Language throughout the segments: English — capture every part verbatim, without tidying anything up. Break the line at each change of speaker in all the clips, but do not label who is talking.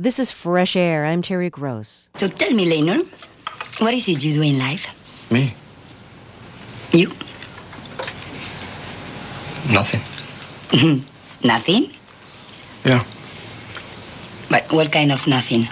This is Fresh Air. I'm Terry Gross.
So tell me, Lehner, what is it you do in life?
Me?
You?
Nothing.
Nothing?
Yeah.
But what kind of nothing?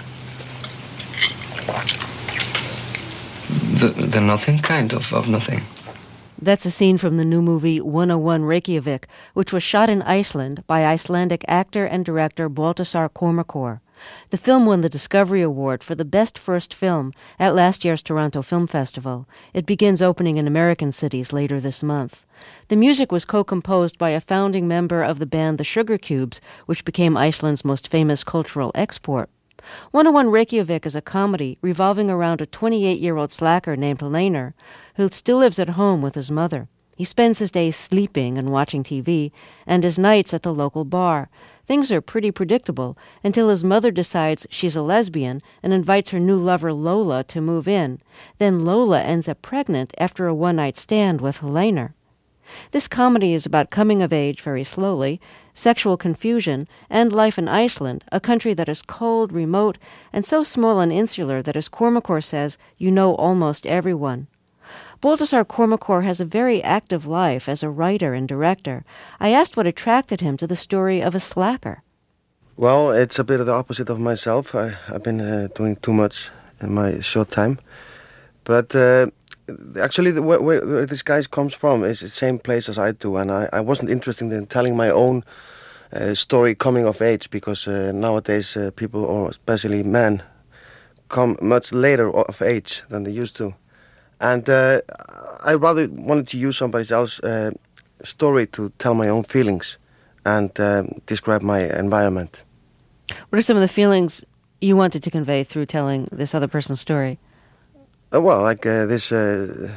The, the nothing kind of, of nothing.
That's a scene from the new movie one oh one Reykjavik, which was shot in Iceland by Icelandic actor and director Baltasar Kormákur. The film won the Discovery Award for the Best First Film at last year's Toronto Film Festival. It begins opening in American cities later this month. The music was co-composed by a founding member of the band The Sugar Cubes, which became Iceland's most famous cultural export. one oh one Reykjavik is a comedy revolving around a twenty-eight-year-old slacker named Lehner, who still lives at home with his mother. He spends his days sleeping and watching T V, and his nights at the local bar. Things are pretty predictable until his mother decides she's a lesbian and invites her new lover Lola to move in. Then Lola ends up pregnant after a one-night stand with Lehner. This comedy is about coming of age very slowly, sexual confusion, and life in Iceland, a country that is cold, remote, and so small and insular that, as Kormákur says, you know almost everyone. Baltasar Kormákur has a very active life as a writer and director. I asked what attracted him to the story of a slacker.
Well, it's a bit of the opposite of myself. I, I've been uh, doing too much in my short time. But uh, actually, the, where, where this guy comes from is the same place as I do. And I, I wasn't interested in telling my own uh, story coming of age, because uh, nowadays uh, people, or especially men, come much later of age than they used to. And uh, I rather wanted to use somebody else's uh, story to tell my own feelings and uh, describe my environment.
What are some of the feelings you wanted to convey through telling this other person's story?
Uh, well, like uh, this uh,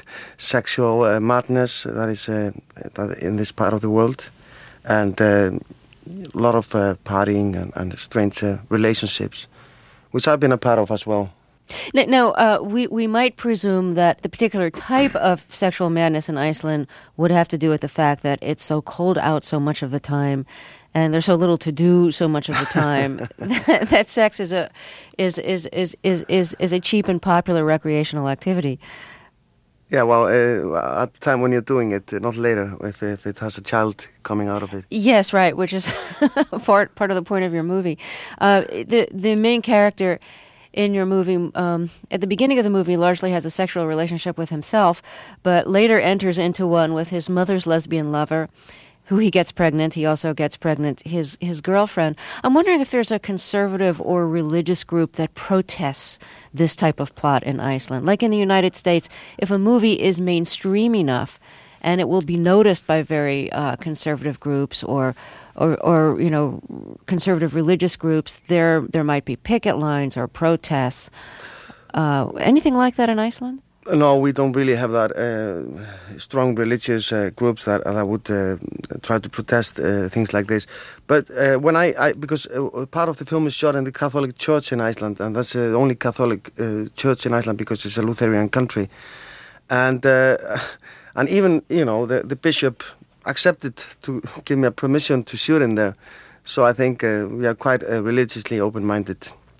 sexual uh, madness that is uh, that in this part of the world, and uh, a lot of uh, partying and, and strange uh, relationships, which I've been a part of as well.
Now, now uh, we, we might presume that the particular type of sexual madness in Iceland would have to do with the fact that it's so cold out so much of the time, and there's so little to do so much of the time, that, that sex is a is, is, is, is, is, is a cheap and popular recreational activity.
Yeah, well, uh, at the time when you're doing it, not later, if, if it has a child coming out of it.
Yes, right, which is part, part of the point of your movie. Uh, the, the main character in your movie, um, at the beginning of the movie, largely has a sexual relationship with himself, but later enters into one with his mother's lesbian lover, who he gets pregnant. He also gets pregnant his his girlfriend. I'm wondering if there's a conservative or religious group that protests this type of plot in Iceland. Like in the United States, if a movie is mainstream enough, and it will be noticed by very uh, conservative groups or Or, or, you know, conservative religious groups, there there might be picket lines or protests. Uh, anything like that in Iceland?
No, we don't really have that uh, strong religious uh, groups that, that would uh, try to protest uh, things like this. But uh, when I, I because uh, part of the film is shot in the Catholic Church in Iceland, and that's uh, the only Catholic uh, church in Iceland because it's a Lutheran country. And uh, and even, you know, the, the bishop accepted to give me a permission to shoot in there. So I think uh, we are quite uh, religiously open-minded.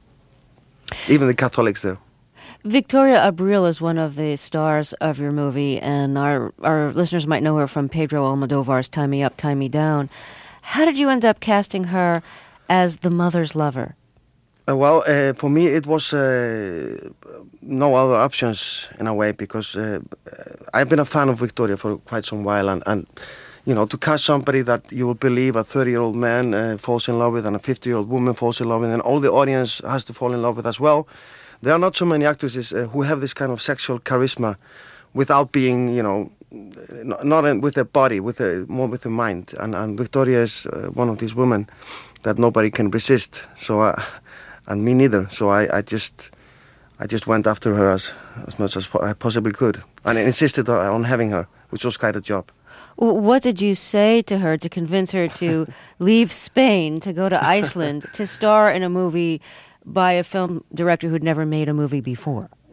Even the Catholics there.
Victoria Abril is one of the stars of your movie, and our, our listeners might know her from Pedro Almodovar's Tie Me Up, Tie Me Down. How did you end up casting her as the mother's lover?
Uh, well, uh, for me it was uh, no other options in a way, because uh, I've been a fan of Victoria for quite some while, and, and you know, to cast somebody that you will believe a thirty-year-old man uh, falls in love with and a fifty-year-old woman falls in love with, and all the audience has to fall in love with as well. There are not so many actresses uh, who have this kind of sexual charisma without being, you know, not in, with their body, with the, more with the mind. And, and Victoria is uh, one of these women that nobody can resist. So, uh, and me neither. So I, I just, I just went after her as as much as I possibly could, and I insisted on, on having her, which was quite a job.
What did you say to her to convince her to leave Spain, to go to Iceland, to star in a movie by a film director who'd never made a movie before?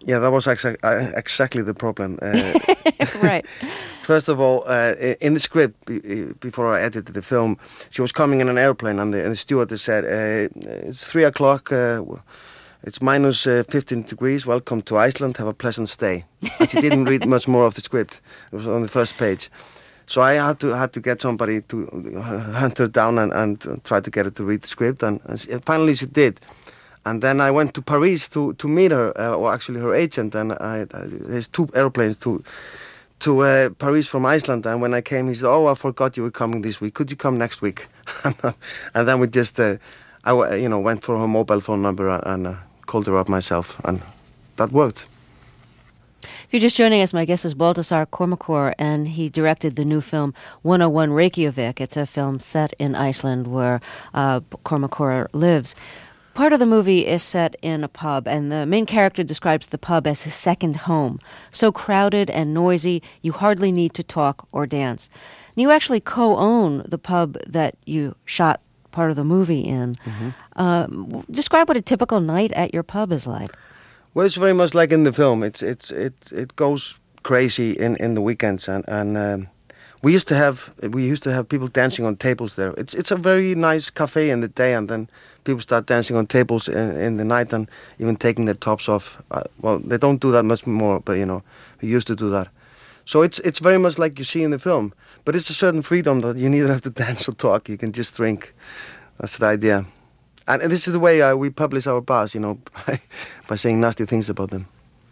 Yeah, that was exa- uh, exactly the problem. Uh,
Right.
First of all, uh, in the script, be- before I edited the film, she was coming in an airplane, and the, and the stewardess said, uh, "It's three o'clock. Uh, it's minus uh, fifteen degrees. Welcome to Iceland. Have a pleasant stay." And she didn't read much more of the script. It was on the first page. So I had to had to get somebody to hunt her down and, and try to get her to read the script, and, and she, finally she did. And then I went to Paris to, to meet her, uh, or actually her agent, and I, I, there's two airplanes to to uh, Paris from Iceland. And when I came, he said, "Oh, I forgot you were coming this week. Could you come next week?" And then we just, uh, I you know, went for her mobile phone number and uh, called her up myself, and that worked.
If you're just joining us, my guest is Baltasar Kormákur, and he directed the new film one oh one Reykjavik. It's a film set in Iceland where uh, Kormákur lives. Part of the movie is set in a pub, and the main character describes the pub as his second home. So crowded and noisy, you hardly need to talk or dance. And you actually co-own the pub that you shot part of the movie in. Mm-hmm. Uh, describe what a typical night at your pub is like.
Well, it's very much like in the film. It's it's it it goes crazy in, in the weekends, and and um, we used to have we used to have people dancing on tables there. It's it's a very nice cafe in the day, and then people start dancing on tables in, in the night, and even taking their tops off. Uh, well, they don't do that much more, but you know, we used to do that. So it's it's very much like you see in the film, but it's a certain freedom that you neither have to dance or talk. You can just drink. That's the idea. And this is the way uh, we publish our bars, you know, by, by saying nasty things about them.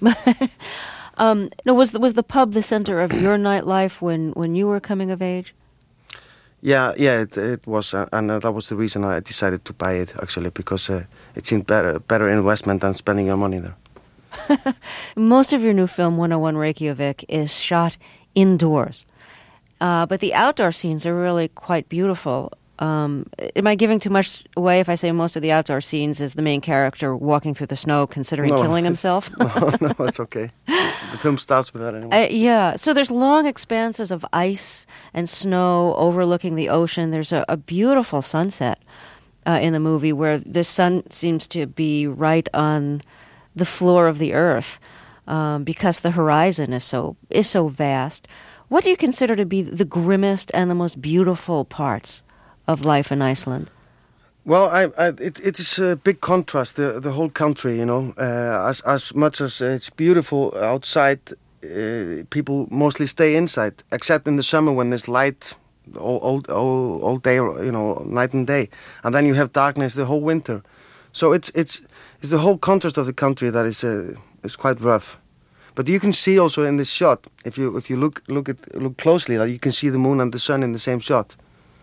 um, no, was the, was the pub the center of your nightlife when, when you were coming of age?
Yeah, yeah, it, it was, uh, and uh, that was the reason I decided to buy it, actually, because uh, it seemed better, better investment than spending your money there.
Most of your new film, one oh one Reykjavik, is shot indoors, uh, but the outdoor scenes are really quite beautiful. Um, am I giving too much away if I say most of the outdoor scenes is the main character walking through the snow, considering
no,
killing himself?
no, no, it's okay. The film starts with that anyway.
Uh, yeah, so there's long expanses of ice and snow overlooking the ocean. There's a, a beautiful sunset uh, in the movie where the sun seems to be right on the floor of the earth um, because the horizon is so is so vast. What do you consider to be the grimmest and the most beautiful parts of life in Iceland?
Well, I, I, it, it is a big contrast, the the whole country, you know. Uh, as as much as it's beautiful outside, uh, people mostly stay inside, except in the summer when there's light all, all, all, all day, you know, night and day. And then you have darkness the whole winter. So it's it's it's the whole contrast of the country that is uh, is quite rough. But you can see also in this shot, if you if you look look at look closely, that you can see the moon and the sun in the same shot.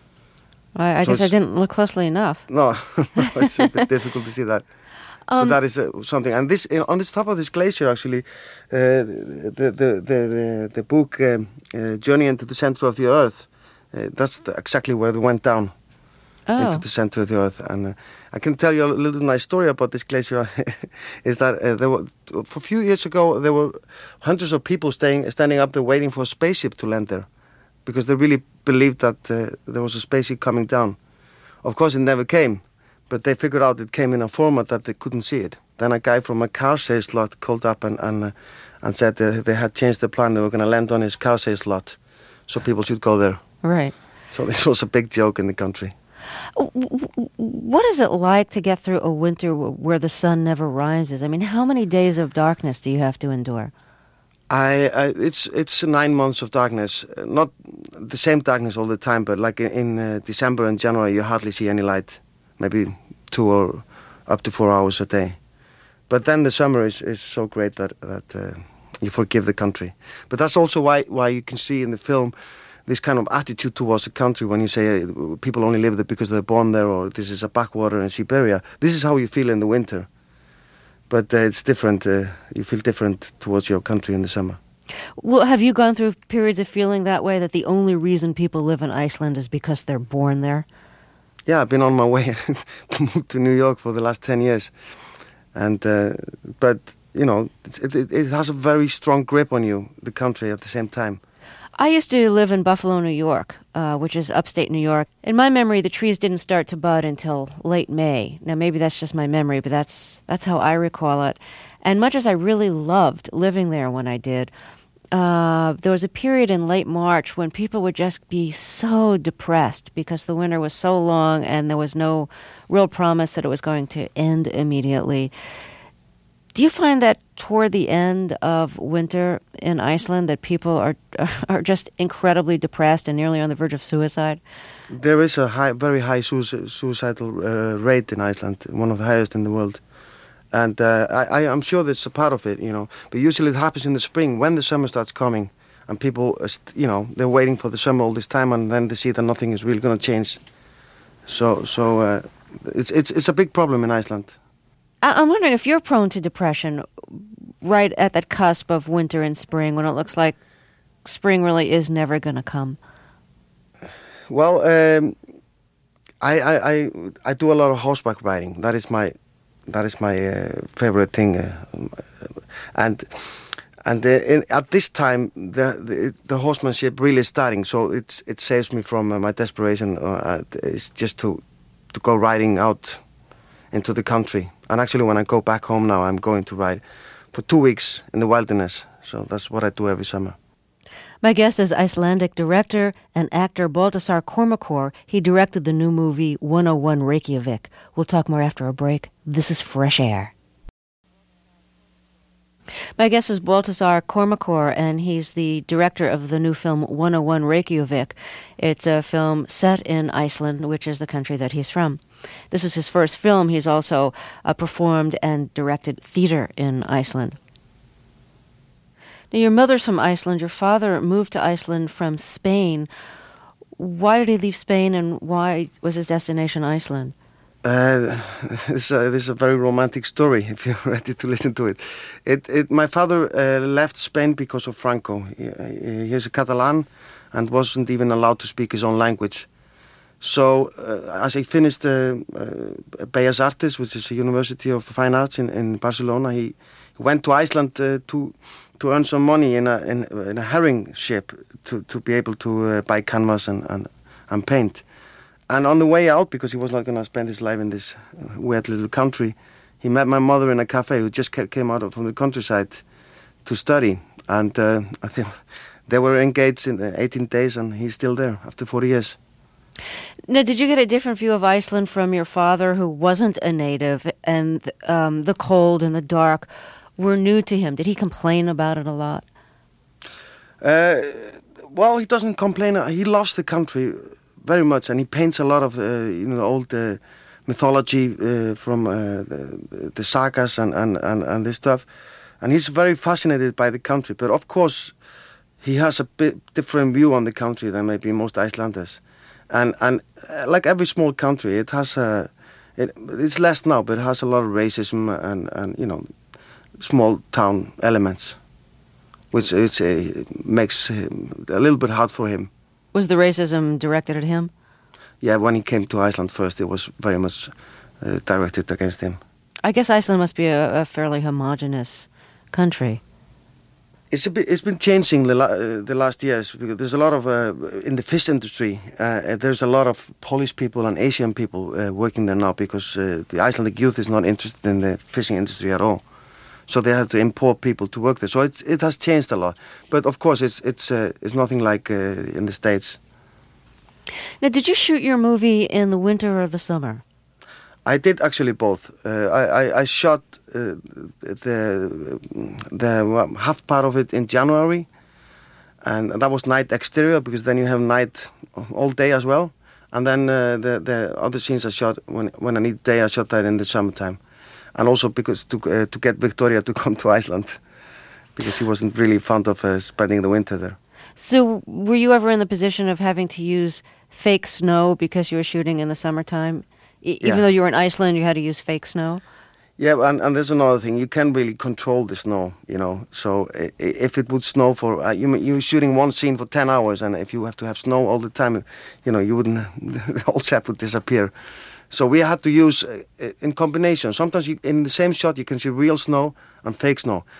I, I
so
guess I didn't look closely enough.
No, it's a bit difficult to see that. Um, but that is uh, something. And this on this top of this glacier, actually, uh, the, the the the the book um, uh, Journey into the Center of the Earth. Uh, that's the, exactly where they went down
oh.
into the center of the Earth. And uh, I can tell you a little nice story about this glacier. Is that uh, there were for a few years ago there were hundreds of people staying standing up there waiting for a spaceship to land there, because they really believed that uh, there was a spaceship coming down. Of course, it never came, but they figured out it came in a format that they couldn't see it. Then a guy from a car sales lot called up and and, uh, and said uh, they had changed the plan. They were going to land on his car sales lot, so people should go there.
Right.
So this was a big joke in the country.
What is it like to get through a winter where the sun never rises? I mean, how many days of darkness do you have to endure?
I, I it's it's nine months of darkness. Not the same darkness all the time, but like in, in uh, December and January, you hardly see any light. Maybe two or up to four hours a day. But then the summer is, is so great that that uh, you forgive the country. But that's also why why you can see in the film this kind of attitude towards the country when you say uh, people only live there because they're born there, or this is a backwater in Siberia. This is how you feel in the winter. But uh, it's different. Uh, you feel different towards your country in the summer.
Well, have you gone through periods of feeling that way, that the only reason people live in Iceland is because they're born there?
Yeah, I've been on my way to move to New York for the last ten years. And, uh, but, you know, it, it, it has a very strong grip on you, the country, at the same time.
I used to live in Buffalo, New York, uh, which is upstate New York. In my memory, the trees didn't start to bud until late May. Now, maybe that's just my memory, but that's that's how I recall it. And much as I really loved living there when I did, uh, there was a period in late March when people would just be so depressed because the winter was so long and there was no real promise that it was going to end immediately. Do you find that toward the end of winter in Iceland that people are are just incredibly depressed and nearly on the verge of suicide?
There is a high, very high suic- suicidal uh, rate in Iceland, one of the highest in the world. And uh, I, I, I'm sure that's a part of it, you know. But usually it happens in the spring when the summer starts coming and people, uh, st- you know, they're waiting for the summer all this time and then they see that nothing is really going to change. So so uh, it's, it's, it's a big problem in Iceland.
I'm wondering if you're prone to depression right at that cusp of winter and spring when it looks like spring really is never going to come.
Well, um, I, I, I, I do a lot of horseback riding. That is my that is my uh, favorite thing. Uh, and and uh, in, at this time, the, the the horsemanship really is starting. So it's it saves me from uh, my desperation. Uh, it's just to to go riding out into the country. And actually, when I go back home now, I'm going to ride for two weeks in the wilderness. So that's what I do every summer.
My guest is Icelandic director and actor Baltasar Kormákur. He directed the new movie one oh one Reykjavik. We'll talk more after a break. This is Fresh Air. My guest is Baltasar Kormákur, and he's the director of the new film one oh one Reykjavik. It's a film set in Iceland, which is the country that he's from. This is his first film. He's also uh, performed and directed theater in Iceland. Now, your mother's from Iceland. Your father moved to Iceland from Spain. Why did he leave Spain, and why was his destination Iceland?
Uh, this, uh, this is a very romantic story, if you're ready to listen to it. It, it my father uh, left Spain because of Franco. He, he's a Catalan and wasn't even allowed to speak his own language. So uh, as he finished uh, uh, Bellas Artes, which is a University of Fine Arts in, in Barcelona, he went to Iceland uh, to to earn some money in a in, in a herring ship to, to be able to uh, buy canvas and, and, and paint. And on the way out, because he was not going to spend his life in this weird little country, he met my mother in a cafe who just came out from the countryside to study. And uh, I think they were engaged in eighteen days, and he's still there after forty years.
Now, did you get a different view of Iceland from your father, who wasn't a native, and um, the cold and the dark were new to him? Did he complain about it a lot?
Uh, well, he doesn't complain. He loves the country very much, and he paints a lot of uh, you know the old uh, mythology uh, from uh, the, the sagas and, and, and, and this stuff. And he's very fascinated by the country. But of course, he has a bit different view on the country than maybe most Icelanders. And and uh, like every small country, it has a it, it's less now, but it has a lot of racism and, and you know small town elements, which which uh, makes him a little bit hard for him.
Was the racism directed at him?
Yeah, when he came to Iceland first, it was very much uh, directed against him.
I guess Iceland must be a, a fairly homogeneous country.
It's a bit, it's been changing the, la uh, the last years because there's a lot of uh, in the fish industry. Uh, there's a lot of Polish people and Asian people uh, working there now because uh, the Icelandic youth is not interested in the fishing industry at all. So they have to import people to work there. So it's, it has changed a lot. But of course, it's it's uh, it's nothing like uh, in the States.
Now, did you shoot your movie in the winter or the summer?
I did actually both. Uh, I, I I shot uh, the the half part of it in January, and that was night exterior because then you have night all day as well. And then uh, the the other scenes I shot when when I need day I shot that in the summertime. And also because to uh, to get Victoria to come to Iceland, because she wasn't really fond of uh, spending the winter there.
So were you ever in the position of having to use fake snow because you were shooting in the summertime? E
yeah.
Even though you were in Iceland, you had to use fake snow?
Yeah, and, and there's another thing. You can't really control the snow, you know. So if it would snow for... Uh, you, you're shooting one scene for ten hours, and if you have to have snow all the time, you know, you wouldn't... the whole set would disappear. So we had to use uh, in combination. Sometimes you, in the same shot you can see real snow and fake snow.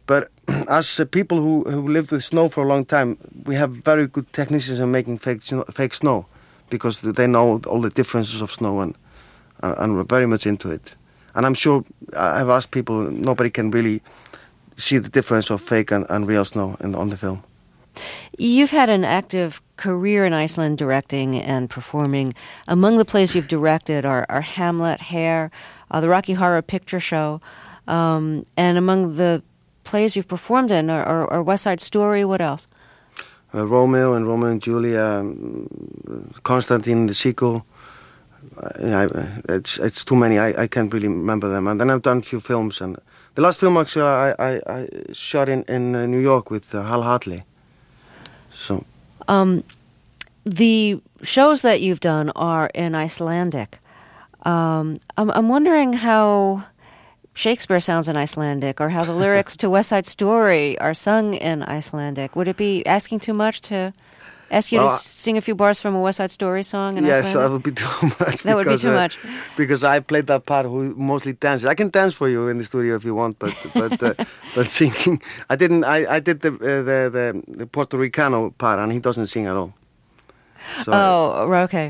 But as uh, people who, who live with snow for a long time, we have very good technicians in making fake snow, fake snow because they know all the differences of snow and, uh, and we're very much into it. And I'm sure I've asked people, nobody can really see the difference of fake and, and real snow in, on the film.
You've had an active career in Iceland directing and performing. Among the plays you've directed are, are Hamlet, Hair, uh, the Rocky Horror Picture Show, um, and among the plays you've performed in are, are, are West Side Story. What else?
Uh, Romeo and Romeo and Julia, um, Constantine, the sequel. Uh, I, it's it's too many. I, I can't really remember them. And then I've done a few films. And the last film actually I, I, I shot in, in uh, New York with uh, Hal Hartley. So,
um, the shows that you've done are in Icelandic. Um, I'm, I'm wondering how Shakespeare sounds in Icelandic, or how the lyrics to West Side Story are sung in Icelandic. Would it be asking too much to ask you well, to s- sing a few bars from a West Side Story song in
yes,
Icelandic?
Yes, that would be too much.
That
because,
would be too
uh,
much.
Because I played that part who mostly dances. I can dance for you in the studio if you want, but but uh, but singing, I didn't. I, I did the, uh, the the the Puerto Ricano part, and he doesn't sing at all.
So, oh, okay.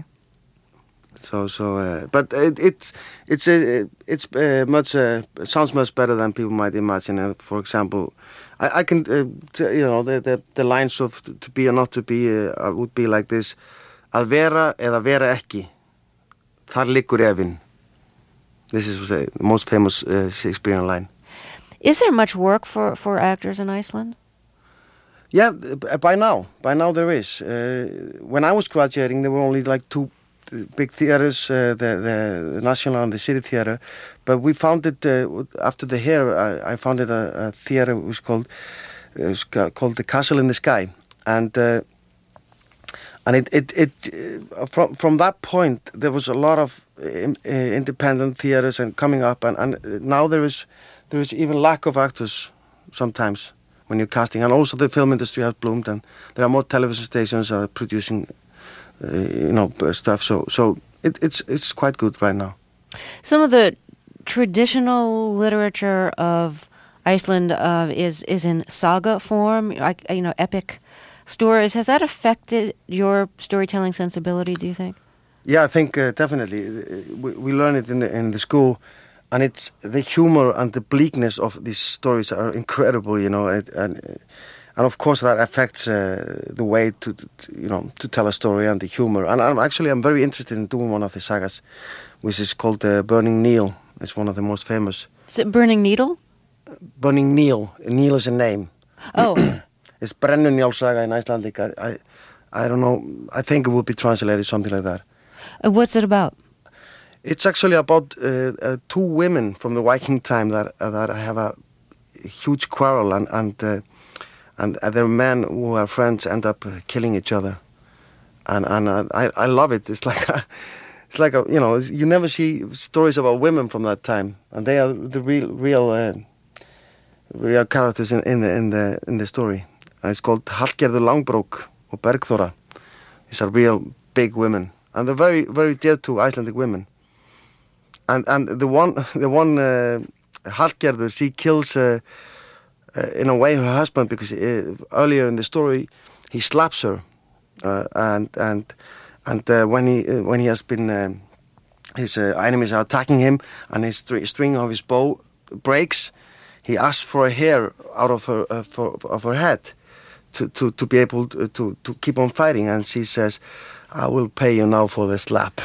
So so, uh, but it, it's it's uh, it's uh, much uh, sounds much better than people might imagine. Uh, for example, I, I can uh, t- you know the, the the lines of to be or not to be uh, would be like this: að vera eða vera ekki, þar liggur efinn. This is the most famous uh, Shakespearean line.
Is there much work for, for actors in Iceland?
Yeah, by now, by now there is. Uh, when I was graduating, there were only like two big theaters, uh, the, the the National and the City Theater, but we founded uh, after the Hair. I, I founded a, a theater which was called it was called the Castle in the Sky, and uh, and it it, it uh, from from that point there was a lot of uh, independent theaters and coming up, and, and now there is there is even lack of actors sometimes when you're casting, and also the film industry has bloomed, and there are more television stations uh, producing. Uh, you know, stuff. So, so it, it's it's quite good right now.
Some of the traditional literature of Iceland uh, is is in saga form, like you know, epic stories. Has that affected your storytelling sensibility? Do you think?
Yeah, I think uh, definitely. We, we learn it in the in the school, and it's the humor and the bleakness of these stories are incredible. You know, and. and And of course, that affects uh, the way to, to, you know, to tell a story and the humor. And I'm actually, I'm very interested in doing one of the sagas, which is called uh, Burning Needle. It's one of the most famous.
Is it Burning Needle?
Burning Needle. Needle is a name.
Oh.
It's Brennunjál saga in Icelandic. I, I, I don't know. I think it would be translated something like that.
Uh, what's it about?
It's actually about uh, uh, two women from the Viking time that uh, that have a huge quarrel, and and. Uh, And other men who are friends end up uh, killing each other, and and uh, I I love it. It's like a, it's like a you know you never see stories about women from that time, and they are the real real uh, real characters in, in the in the in the story. And it's called Hallgerður Langbrók or Bergþóra. These are real big women, and they're very very dear to Icelandic women. And and the one the one uh, Hallgerður, she kills. Uh, Uh, in a way, her husband, because uh, earlier in the story, he slaps her, uh, and and and uh, when he uh, when he has been uh, his uh, enemies are attacking him, and his str- string of his bow breaks, he asks for a hair out of her uh, for, of her head to, to, to be able to, to to keep on fighting, and she says, "I will pay you now for the slap."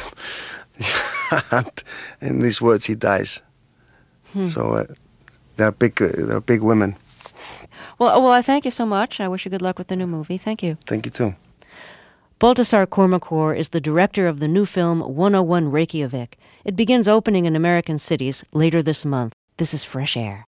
And in these words, he dies. Hmm. So uh, they're big. Uh, they're big women.
Well, well, I thank you so much. I wish you good luck with the new movie. Thank you.
Thank you, too.
Baltasar Kormákur is the director of the new film one oh one Reykjavik. It begins opening in American cities later this month. This is Fresh Air.